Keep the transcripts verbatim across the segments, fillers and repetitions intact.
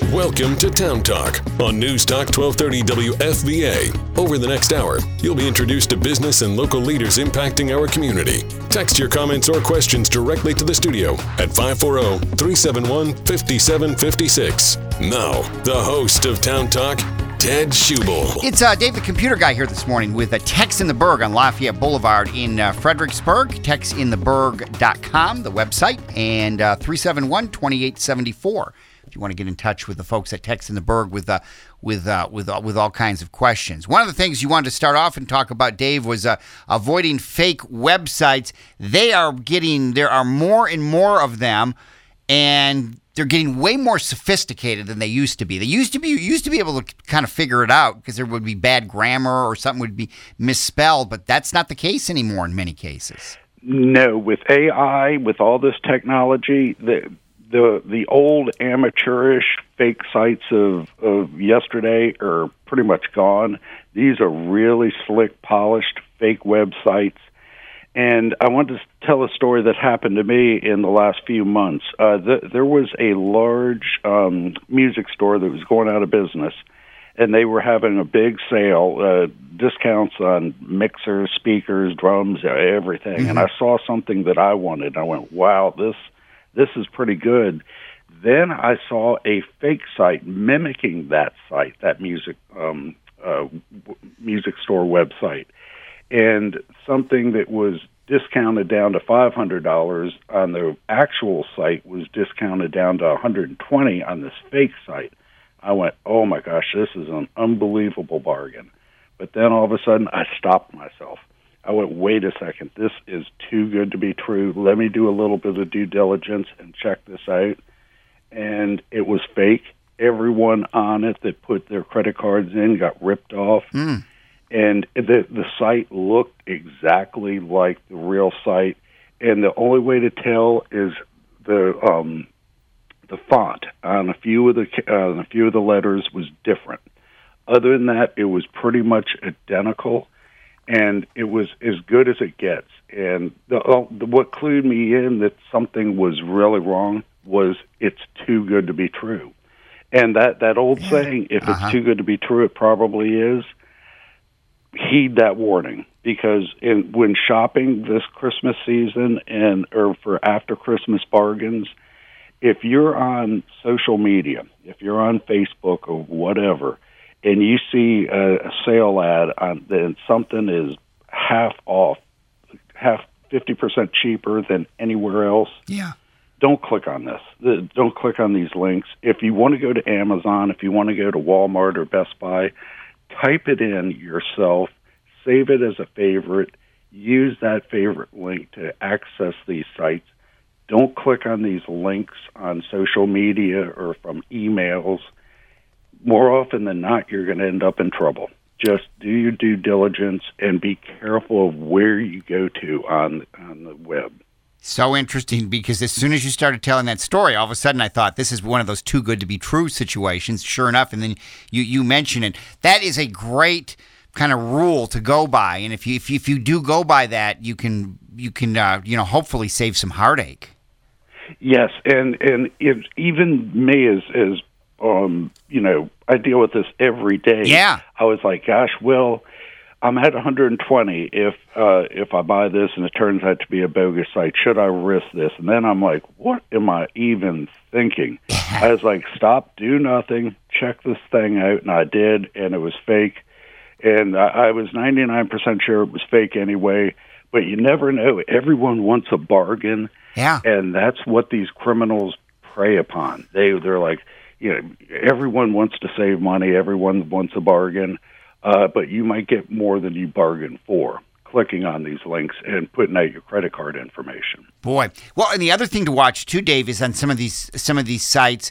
Welcome to Town Talk on News Talk twelve thirty W F V A. Over the next hour, you'll be introduced to business and local leaders impacting our community. Text your comments or questions directly to the studio at five four zero, three seven one, five seven five six. Now, the host of Town Talk, Ted Schubel. It's uh, Dave the Computer Guy here this morning with uh, Tex in the Berg on Lafayette Boulevard in uh, Fredericksburg. tex in the berg dot com, the website, and uh, three seven one, two eight seven four. If you want to get in touch with the folks at Tex in the Berg with uh, with uh, with uh, with all kinds of questions. One of the things you wanted to start off and talk about, Dave, was uh, avoiding fake websites. They are getting there are more and more of them, and they're getting way more sophisticated than they used to be. They used to be you used to be able to kind of figure it out because there would be bad grammar or something would be misspelled, but that's not the case anymore in many cases. No, with A I, with all this technology, the the the old amateurish fake sites of, of yesterday are pretty much gone. These are really slick, polished fake websites. And I want to tell a story that happened to me in the last few months. Uh, th- there was a large um, music store that was going out of business, and they were having a big sale, uh, discounts on mixers, speakers, drums, everything. Mm-hmm. And I saw something that I wanted. I went, wow, this this is pretty good. Then I saw a fake site mimicking that site, that music um, uh, music store website. And something that was discounted down to five hundred dollars on the actual site was discounted down to one hundred twenty dollars on this fake site. I went, oh my gosh, this is an unbelievable bargain. But then all of a sudden, I stopped myself. I went, wait a second, this is too good to be true. Let me do a little bit of due diligence and check this out. And it was fake. Everyone on it that put their credit cards in got ripped off. Mm. And the the site looked exactly like the real site, and the only way to tell is the um, the font on a few of the uh, on a few of the letters was different. Other than that, it was pretty much identical, and it was as good as it gets. And the, uh, the, what clued me in that something was really wrong was it's too good to be true. And that, that old yeah. saying, if uh-huh. it's too good to be true, it probably is. Heed that warning, because in, when shopping this Christmas season and or for after Christmas bargains, if you're on social media, if you're on Facebook or whatever, and you see a, a sale ad on then something is half off, half fifty percent cheaper than anywhere else, yeah, don't click on this. Don't click on these links. If you want to go to Amazon, if you want to go to Walmart or Best Buy, type it in yourself, save it as a favorite, use that favorite link to access these sites. Don't click on these links on social media or from emails. More often than not, you're going to end up in trouble. Just do your due diligence and be careful of where you go to on on the web. So interesting, because as soon as you started telling that story, all of a sudden I thought this is one of those too good to be true situations. Sure enough, and then you, you mention it. That is a great kind of rule to go by, and if you if you, if you do go by that, you can you can uh, you know hopefully save some heartache. Yes, and and it, even me as as um you know I deal with this every day. Yeah, I was like, gosh, well, I'm at one hundred twenty if uh, if I buy this and it turns out to be a bogus site. Should I risk this? And then I'm like, what am I even thinking? I was like, stop, do nothing, check this thing out, and I did, and it was fake. And I, I was ninety-nine percent sure it was fake anyway, but you never know. Everyone wants a bargain, yeah, and that's what these criminals prey upon. They, they're like, you know, everyone wants to save money, everyone wants a bargain. Uh, but you might get more than you bargained for clicking on these links and putting out your credit card information. Boy, well, and the other thing to watch too, Dave, is on some of these some of these sites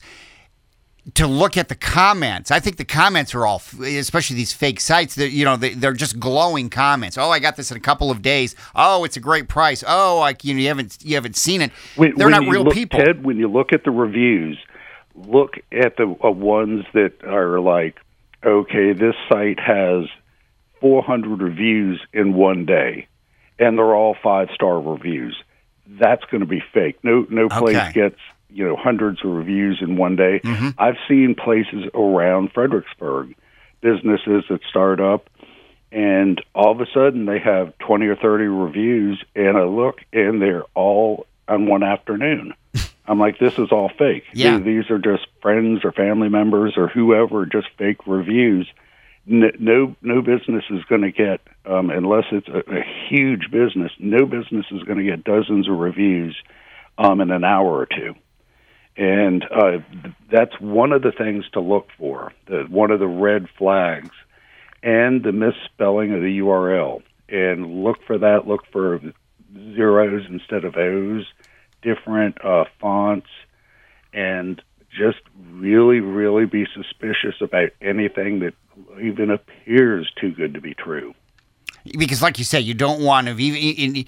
to look at the comments. I think the comments are all, especially these fake sites, that you know they, they're just glowing comments. Oh, I got this in a couple of days. Oh, it's a great price. Oh, like you know, you haven't you haven't seen it. When, they're when not real look, people. Ted, when you look at the reviews, look at the uh, ones that are like, okay, this site has four hundred reviews in one day, and they're all five-star reviews. That's going to be fake. No, no place okay. gets you know, hundreds of reviews in one day. Mm-hmm. I've seen places around Fredericksburg, businesses that start up, and all of a sudden they have twenty or thirty reviews, and I look, and they're all on one afternoon. I'm like, this is all fake. Yeah. These are just friends or family members or whoever, just fake reviews. No, no business is going to get, um, unless it's a, a huge business, no business is going to get dozens of reviews um, in an hour or two. And uh, that's one of the things to look for, the, one of the red flags, and the misspelling of the U R L. And look for that. Look for zeros instead of O's, different uh, fonts, and just really, really be suspicious about anything that even appears too good to be true. Because, like you say, you don't want to even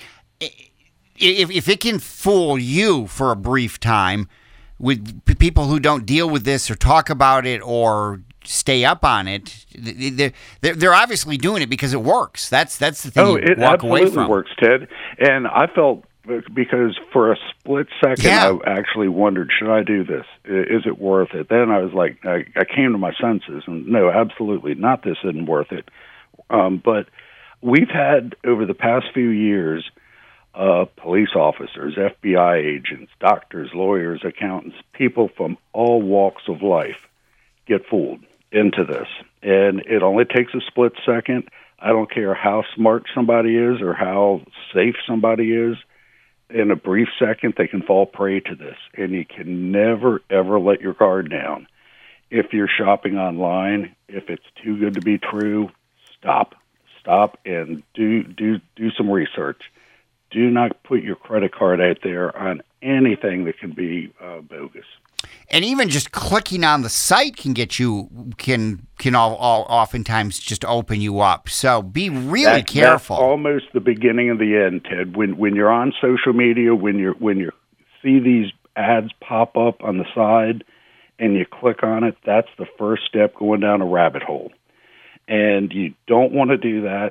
if if it can fool you for a brief time with people who don't deal with this or talk about it or stay up on it. They're they're obviously doing it because it works. That's that's the thing. Oh, you it walk away absolutely from. works, Ted. And I felt, because for a split second, Yeah. I actually wondered, should I do this? Is it worth it? Then I was like, I, I came to my senses, and no, absolutely not. This isn't worth it. Um, but we've had, over the past few years, uh, police officers, F B I agents, doctors, lawyers, accountants, people from all walks of life get fooled into this. And it only takes a split second. I don't care how smart somebody is or how safe somebody is. In a brief second, they can fall prey to this, and you can never, ever let your guard down. If you're shopping online, if it's too good to be true, stop. Stop and do do do some research. Do not put your credit card out there on anything that can be uh, bogus. And even just clicking on the site can get you can can all, all oftentimes just open you up. So be really that, careful. That's almost the beginning of the end, Ted. When when you're on social media, when you when you see these ads pop up on the side, and you click on it, that's the first step going down a rabbit hole. And you don't want to do that.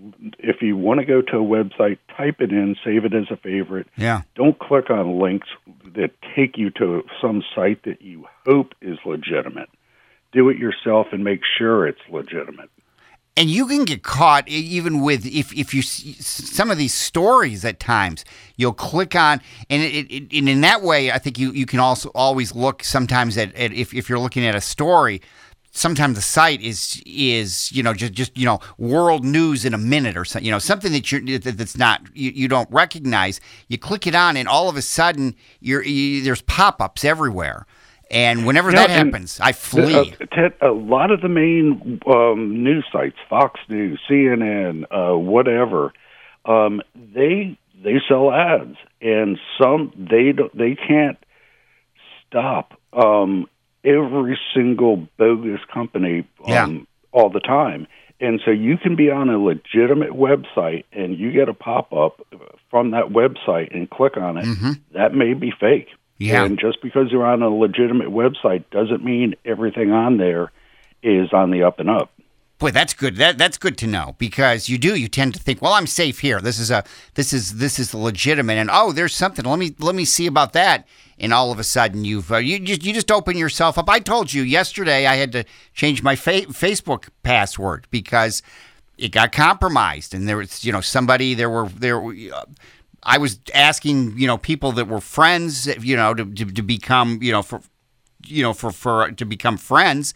If you want to go to a website, type it in, save it as a favorite. Yeah. Don't click on links that take you to some site that you hope is legitimate. Do it yourself and make sure it's legitimate. And you can get caught even with, if, if you see some of these stories at times, you'll click on, and, it, it, and in that way, I think you, you can also always look sometimes at, at if, if you're looking at a story, sometimes the site is is you know just just you know world news in a minute or something, you know something that you're that's not you, you don't recognize. You click it on, and all of a sudden you're you, there's pop-ups everywhere. And whenever Yeah, that happens, I flee. Uh, Ted, a lot of the main um, news sites, Fox News, C N N, uh, whatever, um, they they sell ads, and some they don't, they can't stop. Um, every single bogus company um, Yeah. all the time. And so you can be on a legitimate website and you get a pop-up from that website and click on it. Mm-hmm. That may be fake. Yeah. And just because you're on a legitimate website doesn't mean everything on there is on the up and up. Boy, that's good. That that's good to know, because you do you tend to think, well, I'm safe here. This is a this is this is legitimate, and oh, there's something. Let me let me see about that. And all of a sudden, you've uh, you just you just open yourself up. I told you yesterday I had to change my fa- Facebook password because it got compromised, and there was you know somebody there were there. Uh, I was asking you know people that were friends you know to to, to become you know for you know for for to become friends.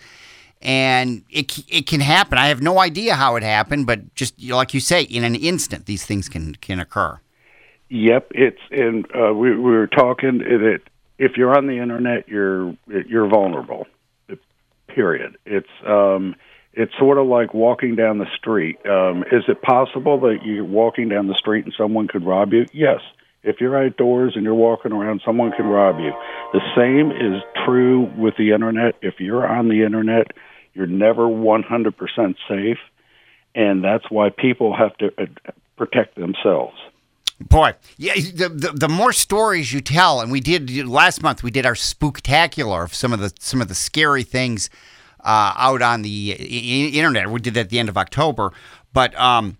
And it it can happen. I have no idea how it happened, but just you know, like you say, in an instant, these things can, can occur. Yep, it's and uh, we, we were talking that if you're on the internet, you're you're vulnerable. Period. It's um, it's sort of like walking down the street. Um, is it possible that you're walking down the street and someone could rob you? Yes. If you're outdoors and you're walking around, someone can rob you. The same is true with the internet. If you're on the internet, you're never one hundred percent safe, and that's why people have to uh, protect themselves. Boy, yeah, the, the the more stories you tell, and we did last month. We did our spooktacular of some of the some of the scary things uh, out on the I- internet. We did that at the end of October, but um,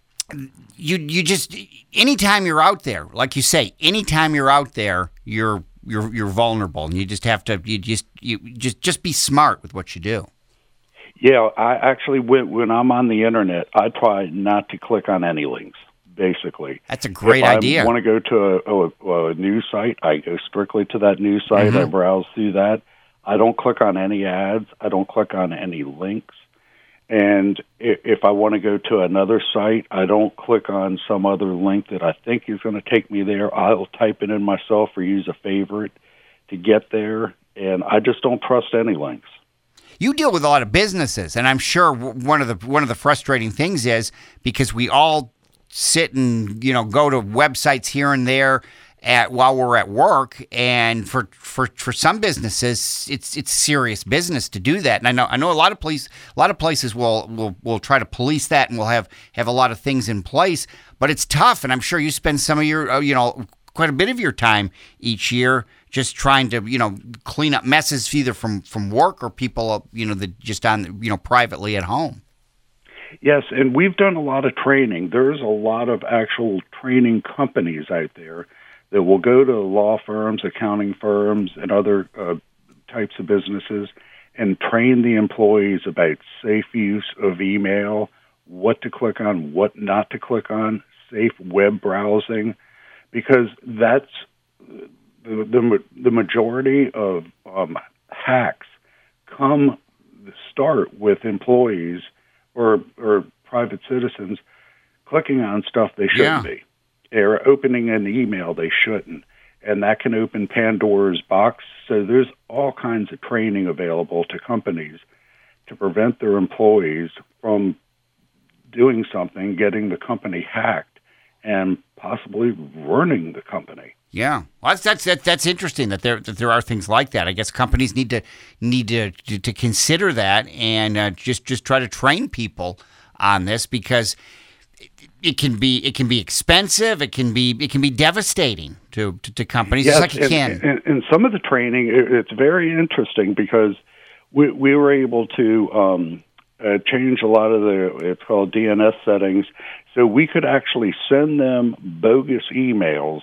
you you just anytime you're out there, like you say, anytime you're out there, you're you're you're vulnerable, and you just have to you just you just just be smart with what you do. Yeah, I actually when when I'm on the internet, I try not to click on any links. Basically, that's a great if idea. I want to go to a, a, a news site, I go strictly to that news site. Mm-hmm. I browse through that. I don't click on any ads. I don't click on any links. And if I want to go to another site, I don't click on some other link that I think is going to take me there. I'll type it in myself or use a favorite to get there, and I just don't trust any links. You deal with a lot of businesses, and I'm sure one of the one of the frustrating things is because we all sit and you know go to websites here and there at while we're at work, and for, for, for some businesses, it's it's serious business to do that. And I know I know a lot of police, a lot of places will will will try to police that, and will have, have a lot of things in place. But it's tough, and I'm sure you spend some of your you know quite a bit of your time each year just trying to you know clean up messes either from, from work or people you know that just on you know privately at home. Yes, and we've done a lot of training. There's a lot of actual training companies out there that will go to law firms, accounting firms, and other uh, types of businesses and train the employees about safe use of email, what to click on, what not to click on, safe web browsing, because that's the the, the majority of um, hacks come start with employees or or private citizens clicking on stuff they shouldn't yeah. be. Or opening an email they shouldn't, and that can open Pandora's box. So there's all kinds of training available to companies to prevent their employees from doing something, getting the company hacked, and possibly ruining the company. Yeah, well, that's that's that's, that's interesting that there that there are things like that. I guess companies need to need to to, to consider that and uh, just just try to train people on this because it can be it can be expensive. It can be it can be devastating to to, to companies. Yes, just like it can. And, and, and some of the training, it's very interesting because we we were able to um, uh, change a lot of the it's called D N S settings, so we could actually send them bogus emails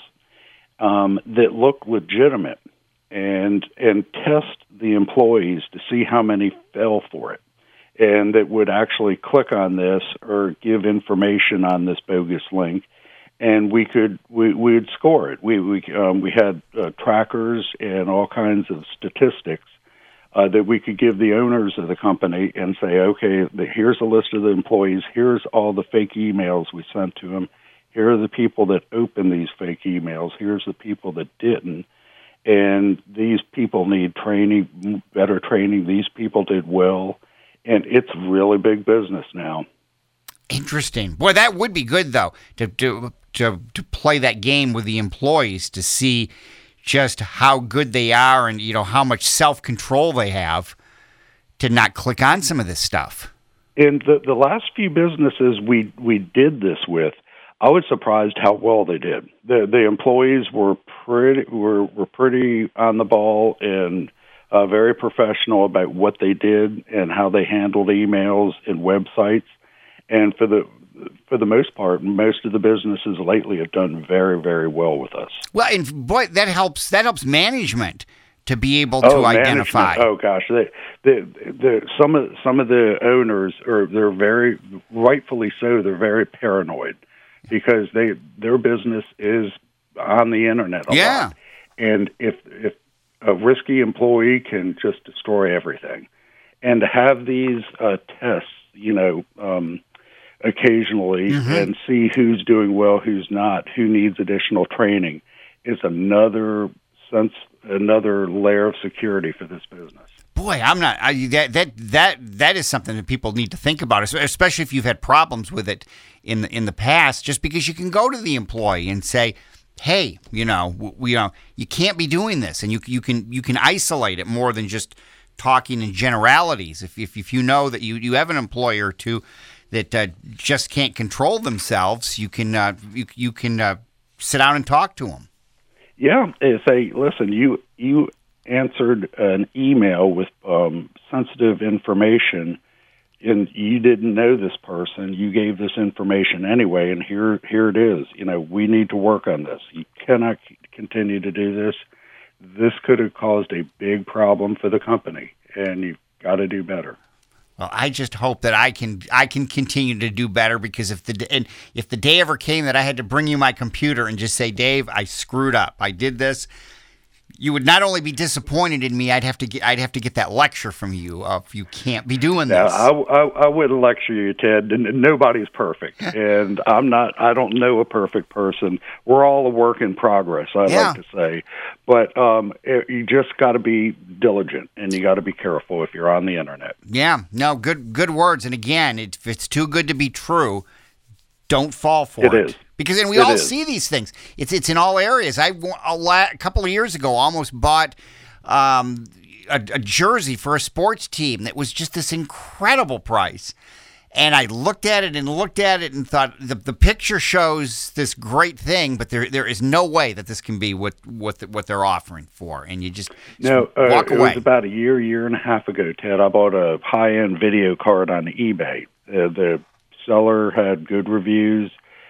um, that look legitimate and and test the employees to see how many fell for it. And that would actually click on this or give information on this bogus link, and we could we we would score it. We we um, we had uh, trackers and all kinds of statistics uh, that we could give the owners of the company and say, okay, the, here's a list of the employees. Here's all the fake emails we sent to them. Here are the people that opened these fake emails. Here's the people that didn't. And these people need training, better training. These people did well. And it's really big business now. Interesting. Boy, that would be good, though, to to to, to play that game with the employees to see just how good they are and, you know, how much self-control they have to not click on some of this stuff. In the, the last few businesses we, we did this with, I was surprised how well they did. The the employees were pretty were, were pretty on the ball and Uh, very professional about what they did and how they handled emails and websites, and for the for the most part, most of the businesses lately have done very, very well with us. Well, and boy, that helps. That helps management to be able oh, to identify. Oh gosh, they, they, they, some of some of the owners are they're very rightfully so. They're very paranoid because they their business is on the internet a yeah. lot, and if if a risky employee can just destroy everything. And to have these uh, tests, you know, um, occasionally mm-hmm. and see who's doing well, who's not, who needs additional training is another sense, another layer of security for this business. Boy, I'm not. I, that that that that is something that people need to think about, especially if you've had problems with it in the, in the past. Just because you can go to the employee and say, hey, you know, we, you know, you can't be doing this, and you you can you can isolate it more than just talking in generalities. If if, if you know that you, you have an employer or two that uh, just can't control themselves, you can uh, you you can uh, sit down and talk to them. Yeah, say, listen, you you answered an email with um, sensitive information, and you didn't know this person. You gave this information anyway, and here here it is. You know, we need to work on this. You cannot continue to do this. this could have caused a big problem for the company, and you've got to do better. Well, I just hope that I can I can continue to do better, because if the and if the day ever came that I had to bring you my computer and just say, Dave, I screwed up, I did this, you would not only be disappointed in me, I'd have to get I'd have to get that lecture from you of you can't be doing Now, this. I, I, I wouldn't lecture you, Ted. and Nobody's perfect, and I'm not. I don't know a perfect person. We're all a work in progress, I Yeah. like to say. But um, it, you just got to be diligent, and you got to be careful if you're on the internet. Yeah, no, good good words. And again, it, if it's too good to be true, don't fall for it. It is. Because and we It all is. see these things. It's it's in all areas. I a, la- a couple of years ago almost bought um, a, a jersey for a sports team that was just this incredible price. And I looked at it and looked at it and thought the the picture shows this great thing, but there there is no way that this can be what what the, what they're offering for. And you just, just No, uh, walk it away. was about a year, year and a half ago, Ted. I bought a high-end video card on eBay. Uh, the seller had good reviews.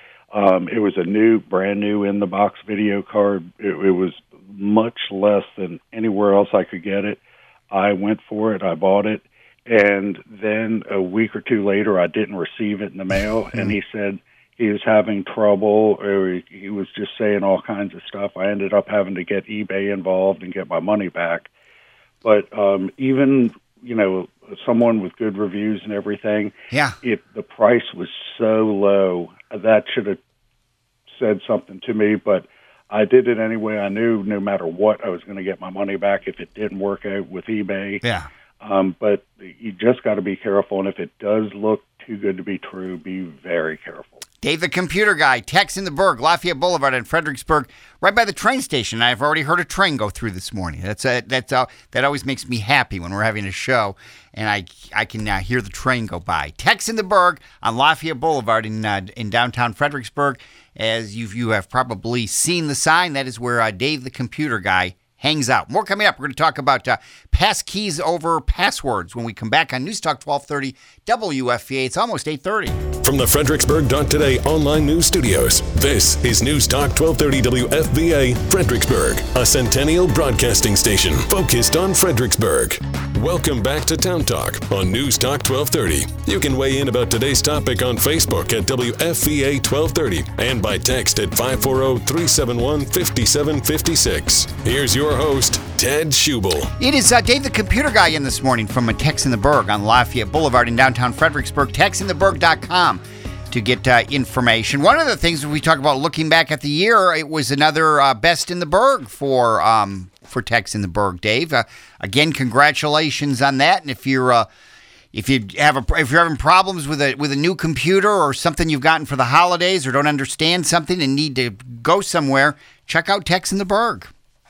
Um, it was a new, brand new in-the-box video card. It, it was much less than anywhere else I could get it. I went for it. I bought it. And then a week or two later, I didn't receive it in the mail. And he said he was having trouble, or he, he was just saying all kinds of stuff. I ended up having to get eBay involved and get my money back. But um, even, you know, someone with good reviews and everything, Yeah. if the price was so low, that should have said something to me. But I did it anyway. I knew no matter what, I was going to get my money back if it didn't work out with eBay. Yeah. Um, but you just got to be careful. And if it does look too good to be true, be very careful. Dave, the computer guy, Tex in the Berg, Lafayette Boulevard in Fredericksburg, right by the train station. I've already heard a train go through this morning. That's a, that's a, that always makes me happy when we're having a show, and I I can now hear the train go by. Tex in the Berg on Lafayette Boulevard in uh, in downtown Fredericksburg. As you you have probably seen the sign, that is where uh, Dave, the computer guy, hangs out. More coming up. We're going to talk about uh, pass keys over passwords when we come back on News Talk twelve thirty W F V A. It's almost eight thirty. From the Fredericksburg Today online news studios, this is News Talk twelve thirty W F V A, Fredericksburg, a Centennial broadcasting station focused on Fredericksburg. Welcome back to Town Talk on News Talk twelve thirty. You can weigh in about today's topic on Facebook at W F V A twelve thirty and by text at five four zero, three seven one, five seven five six. Here's your host, Ted Schubel. It is uh, Dave the Computer Guy in this morning from a Tex in the Berg on Lafayette Boulevard in downtown Fredericksburg. tex in the berg dot com to get uh, information. One of the things we talk about looking back at the year, it was another uh, Best in the Berg for um, for Tex in the Berg, Dave. Uh, again, congratulations on that. And if you're uh, if you have a if you're having problems with a with a new computer or something you've gotten for the holidays or don't understand something and need to go somewhere, check out Tex in the Berg.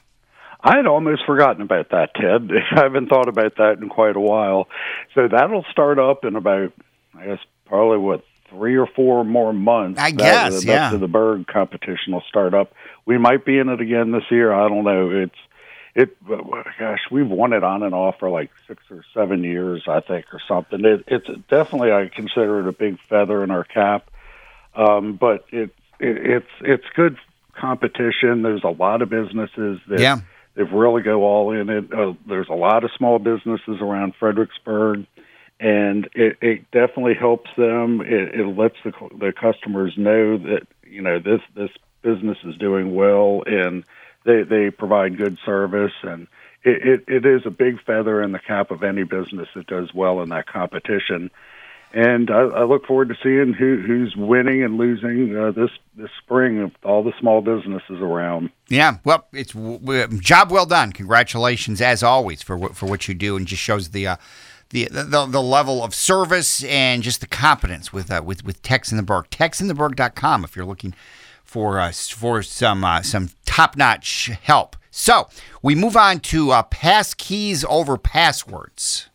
I had almost forgotten about that, Ted. I haven't thought about that in quite a while. So that'll start up in about, I guess, probably, what, three or four more months. I guess, that, the yeah. Best of the Berg competition will start up. We might be in it again this year. I don't know. It's, it. Gosh, we've won it on and off for like six or seven years, I think, or something. It, it's definitely, I consider it a big feather in our cap. Um, but it, it, it's it's good competition. There's a lot of businesses that... Yeah. They've really go all in it. Uh, there's a lot of small businesses around Fredericksburg, and it, it definitely helps them. It, it lets the, the customers know that, you know, this this business is doing well, and they they provide good service, and it, it, it is a big feather in the cap of any business that does well in that competition. And I, I look forward to seeing who, who's winning and losing uh, this this spring of all the small businesses around. Yeah, well, it's w- job well done. Congratulations, as always, for what, for what you do, and just shows the uh, the, the the level of service and just the competence with uh, with with Tex in the Berg. tex in the berg dot com if you're looking for uh, for some uh, some top notch help. So we move on to uh, pass keys over passwords.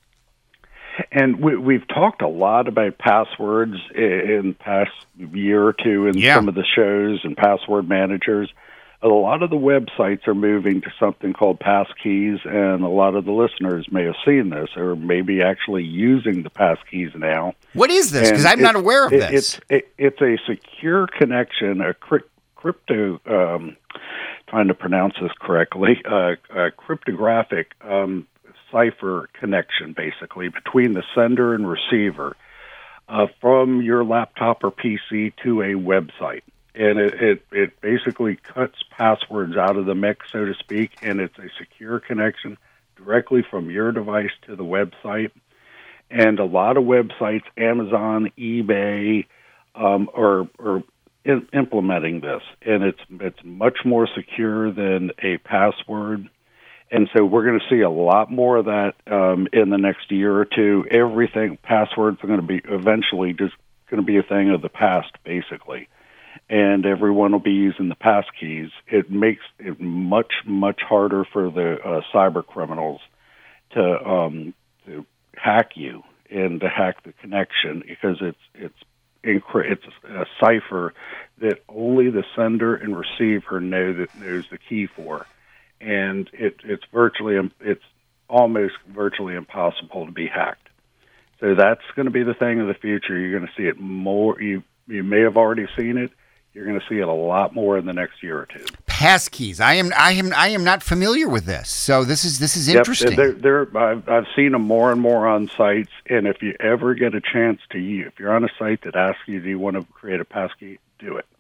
And we, we've talked a lot about passwords in the past year or two in yeah. some of the shows and password managers. A lot of the websites are moving to something called passkeys, and a lot of the listeners may have seen this or maybe actually using the passkeys now. What is this? Because I'm not aware of it, this. It's, it, it's a secure connection, a crypto um, trying to pronounce this correctly, uh, a cryptographic um, cipher connection, basically, between the sender and receiver uh, from your laptop or P C to a website. And it, it, it basically cuts passwords out of the mix, so to speak, and it's a secure connection directly from your device to the website. And a lot of websites, Amazon, eBay, um, are, are in, implementing this, and it's it's much more secure than a password. And so we're going to see a lot more of that um, in the next year or two. Everything, passwords are going to be eventually just going to be a thing of the past, basically. And everyone will be using the pass keys. It makes it much, much harder for the uh, cyber criminals to um, to hack you and to hack the connection, because it's it's incre- it's a cipher that only the sender and receiver know that knows the key for, and it, it's virtually it's almost virtually impossible to be hacked. So that's going to be the thing of the future. You're going to see it more. You you may have already seen it. You're going to see it a lot more in the next year or two. Passkeys. I am, I am, I am not familiar with this. So this is this is interesting. Yep, they're, they're, I've, I've seen them more and more on sites. And if you ever get a chance to, if you're on a site that asks you, do you want to create a passkey, do it.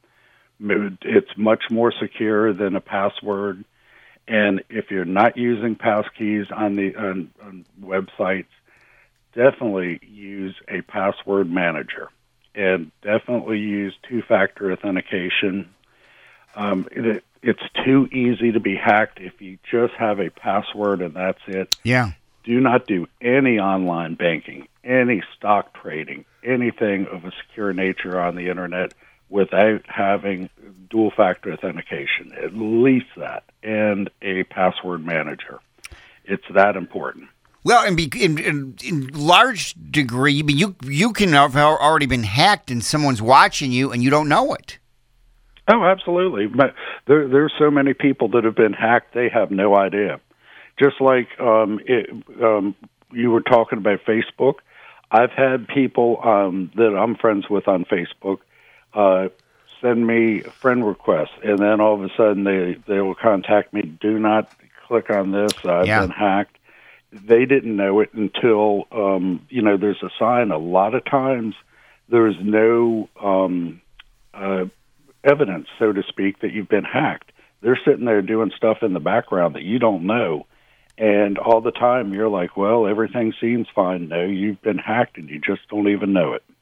It's much more secure than a password. And if you're not using passkeys on the on, on websites, definitely use a password manager. And definitely use two-factor authentication. Um, it, it's too easy to be hacked if you just have a password and that's it. Yeah. Do not do any online banking, any stock trading, anything of a secure nature on the Internet without having dual-factor authentication, at least that, and a password manager. It's that important. Well, and be, in, in, in large degree, I mean, you you can have already been hacked and someone's watching you and you don't know it. Oh, absolutely. But there, there's so many people that have been hacked, they have no idea. Just like um, it, um, you were talking about Facebook, I've had people um, that I'm friends with on Facebook uh, send me friend requests, and then all of a sudden they, they will contact me, do not click on this, I've yeah. been hacked. They didn't know it until, um, you know, there's a sign. A lot of times there's no um, uh, evidence, so to speak, that you've been hacked. They're sitting there doing stuff in the background that you don't know. And all the time you're like, well, everything seems fine. No, you've been hacked and you just don't even know it.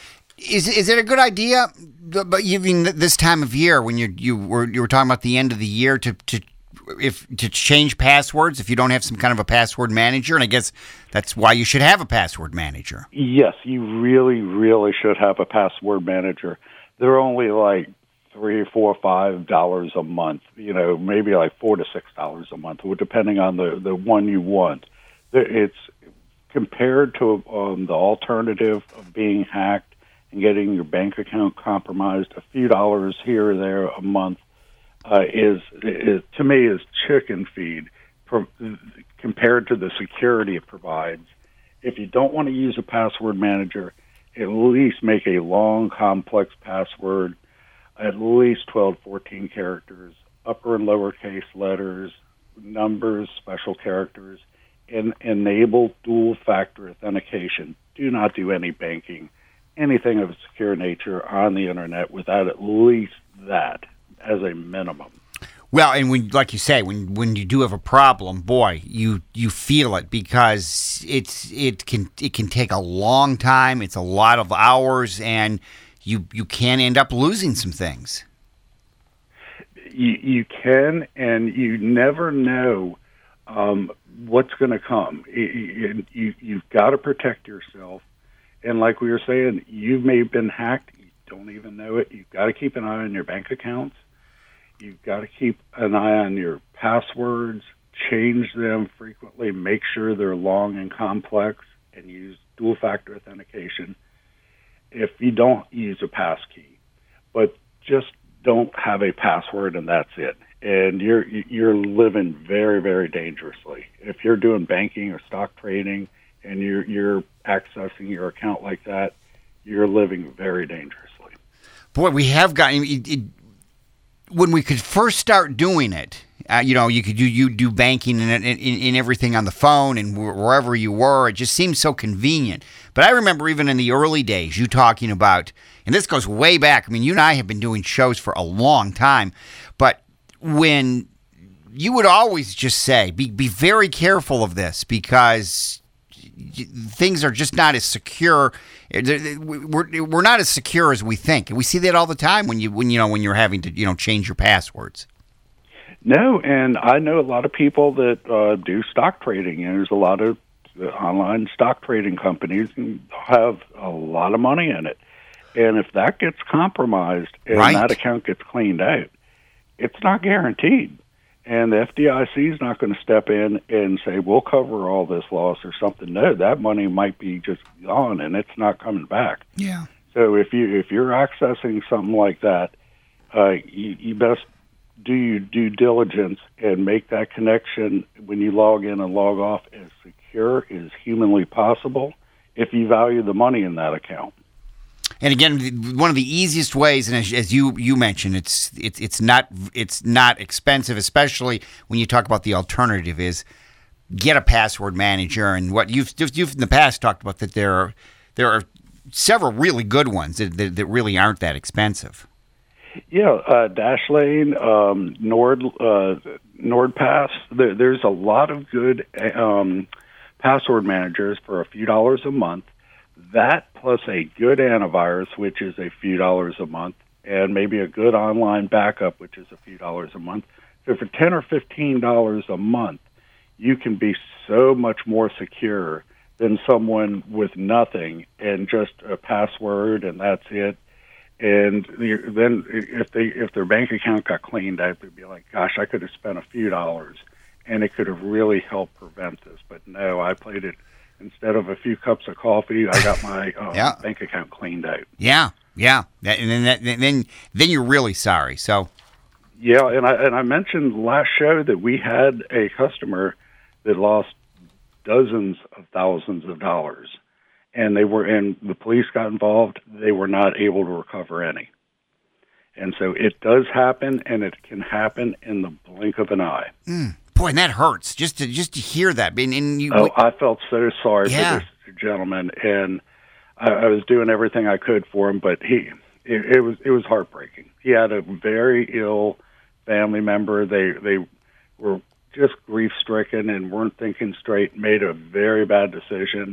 Is is it a good idea, but even this time of year when you you were you were talking about the end of the year to to if to change passwords if you don't have some kind of a password manager? And I guess that's why you should have a password manager. Yes, you really, really should have a password manager. They're only like three, four, five dollars a month. You know, maybe like four to six dollars a month, depending on the the one you want. It's compared to um, the alternative of being hacked and getting your bank account compromised. A few dollars here or there a month. Uh, is, is to me is chicken feed pro, compared to the security it provides. If you don't want to use a password manager, at least make a long, complex password, at least twelve, fourteen characters, upper and lowercase letters, numbers, special characters, and enable dual-factor authentication. Do not do any banking, anything of a secure nature on the Internet without at least that as a minimum. Well, and when, like you say, when when you do have a problem, boy, you you feel it, because it's it can it can take a long time. It's a lot of hours, and you you can end up losing some things. You you can, and you never know um, what's going to come. You, you you've got to protect yourself, and like we were saying, you may have been hacked. You don't even know it. You've got to keep an eye on your bank accounts. You've got to keep an eye on your passwords, change them frequently, make sure they're long and complex, and use dual-factor authentication if you don't use a passkey. But just don't have a password, and that's it. And you're you're living very, very dangerously. If you're doing banking or stock trading and you're you're accessing your account like that, you're living very dangerously. Boy, we have gotten... It, it, when we could first start doing it, uh, you know, you could do you do banking and, and, and everything on the phone and wherever you were. It just seemed so convenient. But I remember even in the early days, you talking about, and this goes way back. I mean, you and I have been doing shows for a long time, but when you would always just say, be be very careful of this because things are just not as secure. We're we're not as secure as we think, and we see that all the time when you when you know when you're having to you know change your passwords. No, and I know a lot of people that uh, do stock trading, and there's a lot of uh, online stock trading companies and have a lot of money in it. And if that gets compromised and right. that account gets cleaned out, it's not guaranteed. And the F D I C is not going to step in and say, we'll cover all this loss or something. No, that money might be just gone, and it's not coming back. Yeah. So if, you, if you're accessing something like that, uh, you, you best do your due diligence and make that connection when you log in and log off as secure as humanly possible if you value the money in that account. And again, one of the easiest ways, and as, as you you mentioned, it's it's it's not it's not expensive, especially when you talk about the alternative, is get a password manager. And what you've you've in the past talked about that there are there are several really good ones that that, that really aren't that expensive. Yeah, uh, Dashlane, um, Nord, uh, NordPass. There, there's a lot of good um, password managers for a few dollars a month. That plus a good antivirus, which is a few dollars a month, and maybe a good online backup, which is a few dollars a month. So for ten or fifteen dollars a month, you can be so much more secure than someone with nothing and just a password and that's it. And then if they if their bank account got cleaned out, they'd be like, gosh, I could have spent a few dollars, and it could have really helped prevent this. But no, I played it. Instead of a few cups of coffee, I got my um, yeah. bank account cleaned out. Yeah, yeah. That, and then, that, then then you're really sorry. So, yeah, and I and I mentioned last show that we had a customer that lost dozens of thousands of dollars. And they were, and the police got involved. They were not able to recover any, and so it does happen, and it can happen in the blink of an eye. Mm, boy, and that hurts just to just to hear that. And, and you, oh, I felt so sorry yeah. for this gentleman, and I, I was doing everything I could for him, but he, it, it was it was heartbreaking. He had a very ill family member. They they were just grief stricken and weren't thinking straight. Made a very bad decision.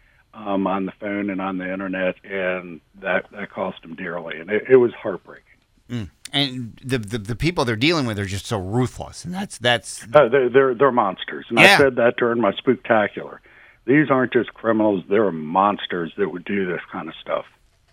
Um, on the phone and on the internet, and that, that cost them dearly, and it, it was heartbreaking. Mm. And the, the the people they're dealing with are just so ruthless, and that's that's uh, they're, they're they're monsters. And yeah. I said that during my spooktacular. These aren't just criminals; they're monsters that would do this kind of stuff.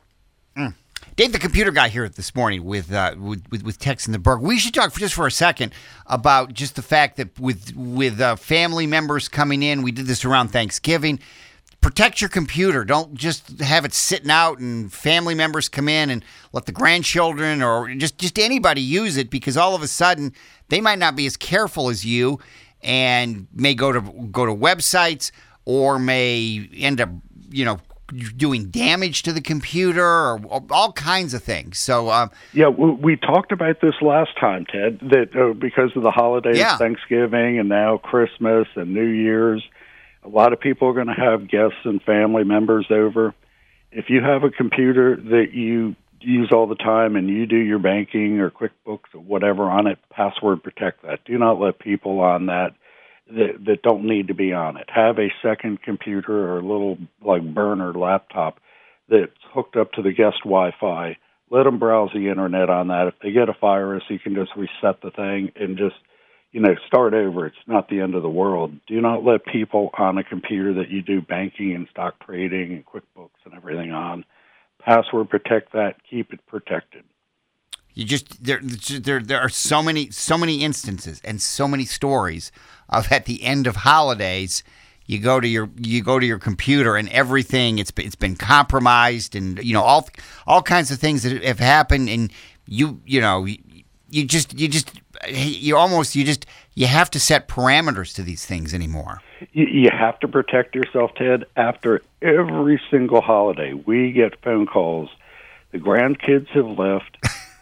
Mm. Dave, the computer guy here this morning with uh, with, with with Tex in the Berg. We should talk for just for a second about just the fact that with with uh, family members coming in, we did this around Thanksgiving. Protect your computer. Don't just have it sitting out and family members come in and let the grandchildren or just, just anybody use it, because all of a sudden they might not be as careful as you and may go to go to websites or may end up, you know, doing damage to the computer or all kinds of things. So uh, yeah, we, we talked about this last time, Ted, that uh, because of the holidays, yeah. Thanksgiving and now Christmas and New Year's, a lot of people are going to have guests and family members over. If you have a computer that you use all the time and you do your banking or QuickBooks or whatever on it, password protect that. Do not let people on that that, that don't need to be on it. Have a second computer or a little like burner laptop that's hooked up to the guest Wi-Fi. Let them browse the internet on that. If they get a virus, you can just reset the thing and just you know, start over. It's not the end of the world. Do not let people on a computer that you do banking and stock trading and QuickBooks and everything on. Password protect that. Keep it protected. You just there there there are so many so many instances and so many stories of at the end of holidays you go to your you go to your computer and everything it's it's been compromised and you know all all kinds of things that have happened and you you know you, you just you just you almost you just you have to set parameters to these things anymore. You, you have to protect yourself, Ted. After every single holiday, we get phone calls. The grandkids have left.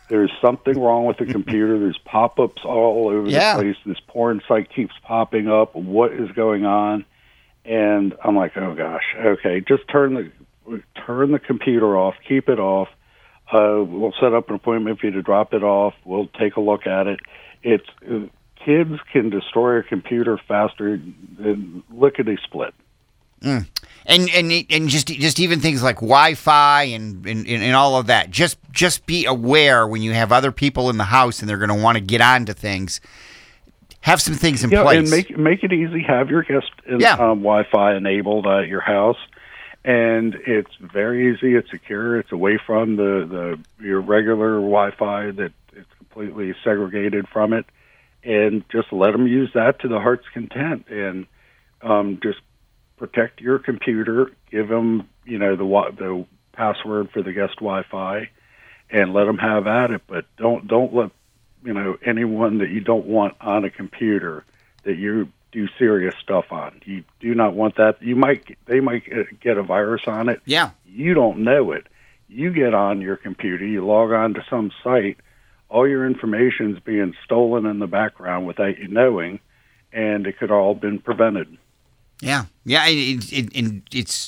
there's something wrong with the computer. There's pop-ups all over Yeah. the place. This porn site keeps popping up. What is going on? And I'm like, oh gosh, okay, just turn the turn the computer off. Keep it off. Uh, we'll set up an appointment for you to drop it off. We'll take a look at it. It's uh, kids can destroy a computer faster than lickety split. Mm. And and and just just even things like Wi-Fi and, and, and all of that. Just just be aware when you have other people in the house and they're going to want to get onto things. Have some things in yeah, place. And make make it easy. Have your guest in, yeah. um, Wi-Fi enabled at your house, and it's very easy. It's secure. It's away from the, the your regular Wi-Fi that it's completely segregated from it, and just let them use that to the heart's content, and um, just protect your computer. Give them, you know, the the password for the guest Wi-Fi, and let them have at it. But don't don't let you know anyone that you don't want on a computer that you do serious stuff on. You do not want that. You might they might get a virus on it. Yeah. You don't know it. You get on your computer, you log on to some site, all your information's being stolen in the background without you knowing, and it could all have been prevented. Yeah, yeah, it, it, it, it's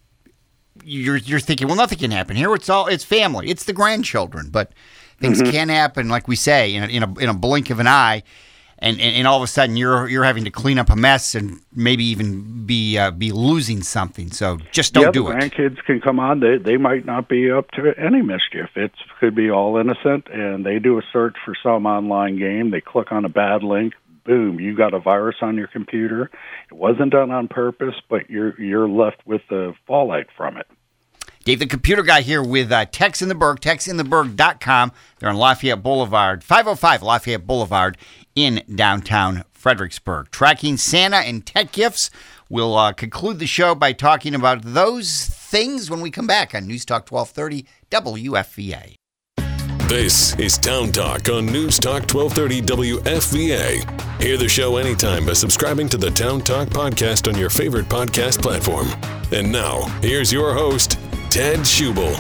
you're you're thinking, well, nothing can happen here. It's all it's family, it's the grandchildren, but things mm-hmm. can happen, like we say, in a, in a in a blink of an eye, and, and, and all of a sudden you're you're having to clean up a mess and maybe even be uh, be losing something. So just don't yeah, do the it. Grandkids can come on; they they might not be up to any mischief. It could be all innocent, and they do a search for some online game. They click on a bad link. Boom, you got a virus on your computer. It wasn't done on purpose, but you're you're left with the fallout from it. Dave, the computer guy here with uh, Tex in the Berg, tex in the berg dot com. They're on Lafayette Boulevard, five oh five Lafayette Boulevard in downtown Fredericksburg. Tracking Santa and tech gifts. We'll uh, conclude the show by talking about those things when we come back on News Talk twelve thirty W F V A. This is Town Talk on News Talk twelve thirty W F V A. Hear the show anytime by subscribing to the Town Talk podcast on your favorite podcast platform. And now, here's your host, Ted Schubel.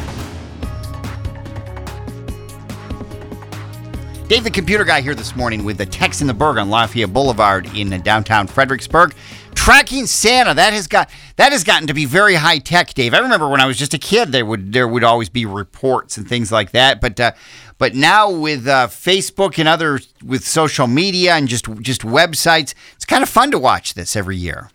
Dave, the computer guy here this morning with the Tex in the Berg on Lafayette Boulevard in downtown Fredericksburg. Tracking Santa, that has got that has gotten to be very high tech, Dave. I remember when I was just a kid, there would there would always be reports and things like that. But uh, but now with uh, Facebook and other with social media and just just websites, it's kind of fun to watch this every year.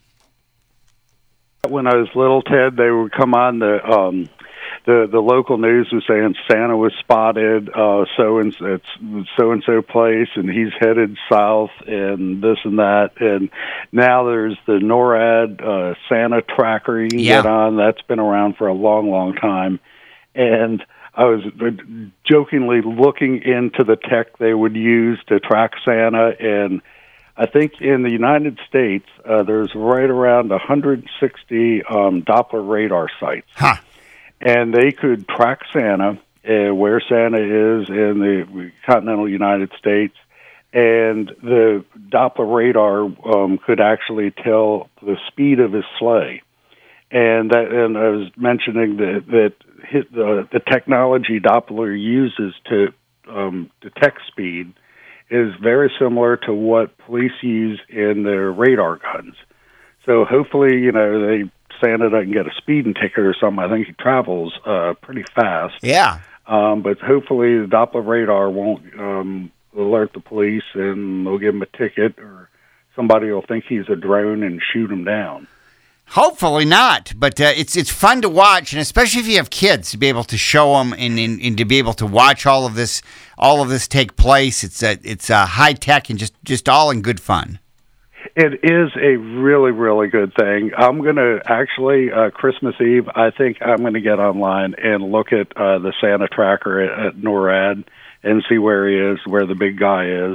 When I was little, Ted, they would come on the um, the the local news was saying Santa was spotted, uh, so and it's so and so place, and he's headed south, and this and that. And now there's the NORAD uh, Santa tracker you can yeah. get on. That's been around for a long, long time. And I was jokingly looking into the tech they would use to track Santa, and I think in the United States uh, there's right around one hundred sixty um, Doppler radar sites. Huh. And they could track Santa, uh, where Santa is in the continental United States, and the Doppler radar um, could actually tell the speed of his sleigh. And that, and I was mentioning that that hit the the technology Doppler uses to um, detect speed is very similar to what police use in their radar guns. So hopefully, you know, they. Santa doesn't get a speeding ticket or something. I think he travels uh, pretty fast. Yeah. Um, but hopefully the Doppler radar won't um, alert the police and they'll give him a ticket, or somebody will think he's a drone and shoot him down. Hopefully not, but uh, it's it's fun to watch, and especially if you have kids, to be able to show them and, and, and to be able to watch all of this all of this take place. It's uh, it's uh, high tech and just, just all in good fun. It is a really, really good thing. I'm going to actually, uh, Christmas Eve, I think I'm going to get online and look at uh, the Santa tracker at, at NORAD and see where he is, where the big guy is.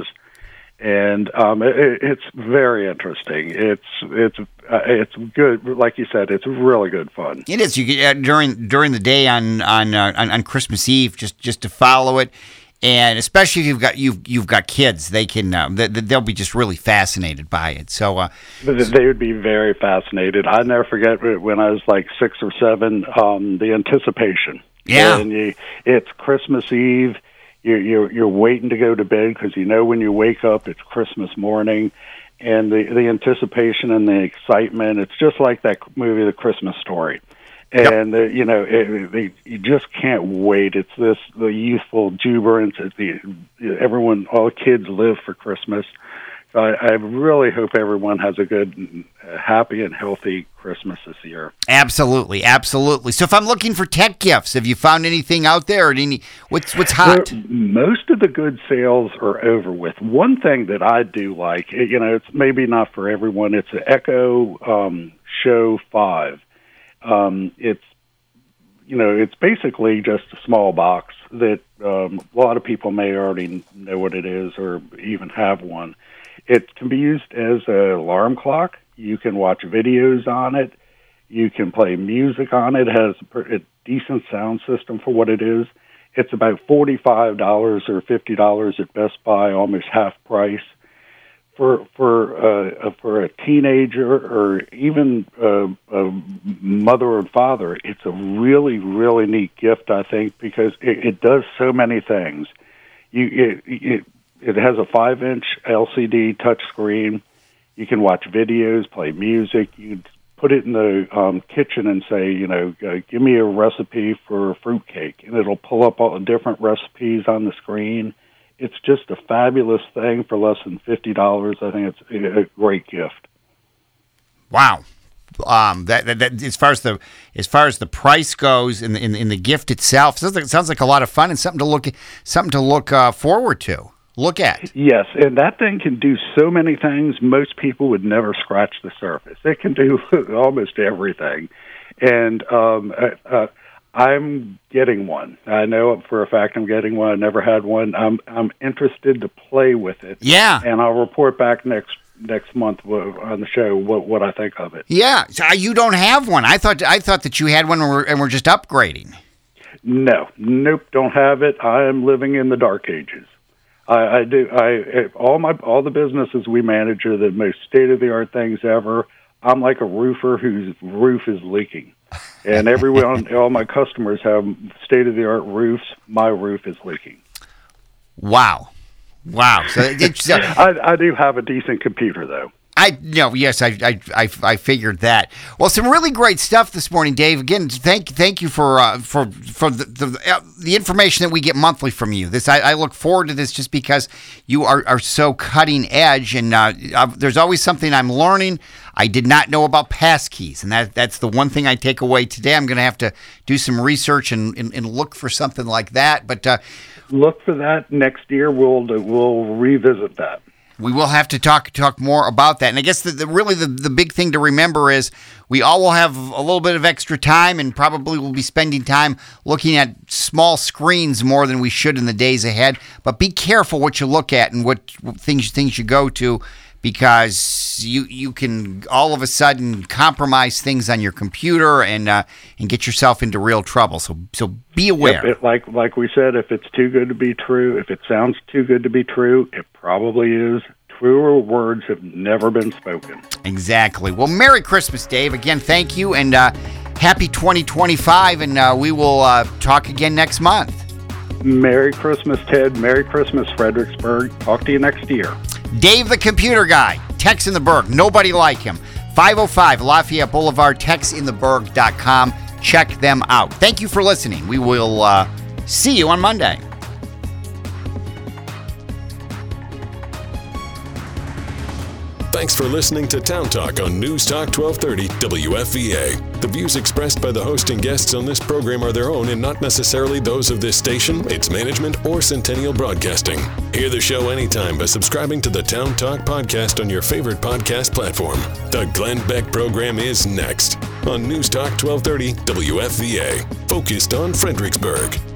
And um, it, it's very interesting. It's it's uh, it's good, like you said. It's really good fun. It is. You get, uh, during during the day on on, uh, on on Christmas Eve, just just to follow it. And especially if you've got you've you've got kids, they can uh, they, they'll be just really fascinated by it. So uh, they would be very fascinated. I never forget when I was like six or seven. Um, the anticipation. Yeah, and you, it's Christmas Eve. You're, you're, you're waiting to go to bed because you know when you wake up, it's Christmas morning. And the, the anticipation and the excitement, it's just like that movie, The Christmas Story. And, yep. the, you know, it, they, you just can't wait. It's this, the youthful jubilance. It's the, everyone, all kids live for Christmas. So I, I really hope everyone has a good, uh, happy, and healthy Christmas this year. Absolutely, absolutely. So if I'm looking for tech gifts, have you found anything out there? Or any, what's what's hot? There, most of the good sales are over with. One thing that I do like, you know, it's maybe not for everyone. It's an Echo um, Show five. Um, it's, you know, it's basically just a small box that um, a lot of people may already know what it is or even have one. It can be used as an alarm clock. You can watch videos on it. You can play music on it. It has a decent sound system for what it is. It's about forty-five dollars or fifty dollars at Best Buy, almost half price. For for uh, for a teenager or even uh, a mother and father, it's a really, really neat gift, I think, because it, it does so many things. You it, it It has a five-inch L C D touchscreen. You can watch videos, play music. You put it in the um, kitchen and say, you know, uh, give me a recipe for a fruitcake, and it'll pull up all the different recipes on the screen. It's just a fabulous thing for less than fifty dollars. I think it's a great gift. Wow. Um, that, that, that as far as the as far as the price goes, in the, in, in the gift itself, sounds like, sounds like a lot of fun and something to look something to look uh, forward to. Look at. Yes, and that thing can do so many things most people would never scratch the surface. It can do almost everything. And um, uh, I'm getting one. I know for a fact I'm getting one. I never had one. I'm I'm interested to play with it. Yeah. And I'll report back next next month on the show what, what I think of it. Yeah. So you don't have one. I thought I thought that you had one and we're, and we're just upgrading. No. Nope, don't have it. I am living in the dark ages. I, I do. I all my all the businesses we manage are the most state of the art things ever. I'm like a roofer whose roof is leaking, and everyone, all my customers have state of the art roofs. My roof is leaking. Wow, wow. So it's, uh, I, I do have a decent computer though. I no, yes, I, I I I figured that. Well, some really great stuff this morning, Dave. Again, thank thank you for uh, for for the the, uh, the information that we get monthly from you. This I, I look forward to this just because you are, are so cutting edge, and uh, uh, there's always something I'm learning. I did not know about passkeys, and that that's the one thing I take away today. I'm going to have to do some research and, and, and look for something like that. But uh, look for that next year. We'll we'll revisit that. We will have to talk talk more about that. And I guess the, the really the, the big thing to remember is we all will have a little bit of extra time and probably will be spending time looking at small screens more than we should in the days ahead. But be careful what you look at and what things things you go to, because you you can all of a sudden compromise things on your computer and uh, and get yourself into real trouble. So so be aware. Yep, it, like like we said, if it's too good to be true, if it sounds too good to be true, it probably is. Truer words have never been spoken. Exactly. Well, Merry Christmas, Dave. Again, thank you, and uh, happy twenty twenty-five, and uh, we will uh, talk again next month. Merry Christmas, Ted. Merry Christmas, Fredericksburg. Talk to you next year. Dave the Computer Guy, Tex in the Berg. Nobody like him. five oh five Lafayette Boulevard, tex in the berg dot com. Check them out. Thank you for listening. We will uh, see you on Monday. Thanks for listening to Town Talk on News Talk twelve thirty W F V A. The views expressed by the host and guests on this program are their own and not necessarily those of this station, its management, or Centennial Broadcasting. Hear the show anytime by subscribing to the Town Talk podcast on your favorite podcast platform. The Glenn Beck program is next on News Talk twelve thirty W F V A, focused on Fredericksburg.